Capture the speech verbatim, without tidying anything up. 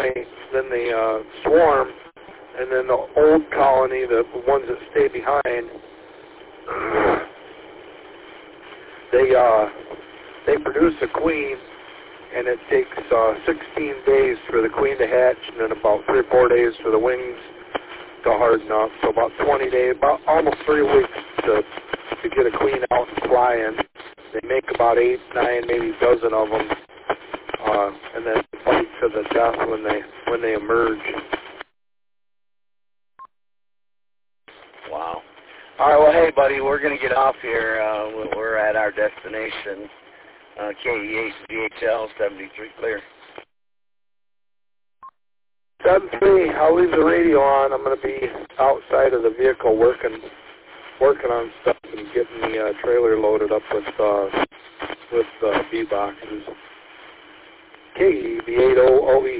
they then they uh, swarm, and then the old colony, the ones that stay behind, they uh, they produce a queen, and it takes uh, sixteen days for the queen to hatch, and then about three or four days for the wings to harden up. So about twenty days, about almost three weeks to to get a queen out and flying. They make about eight, nine, maybe a dozen of them, uh, and then fight to the death when they when they emerge. Wow. All right, well, hey, buddy, we're going to get off here. Uh, we're at our destination, uh, K E H D H L seventy-three clear. seven three, I'll leave the radio on. I'm going to be outside of the vehicle working working on stuff and getting the uh, trailer loaded up with uh, with uh, bee boxes. K E B eight zero O E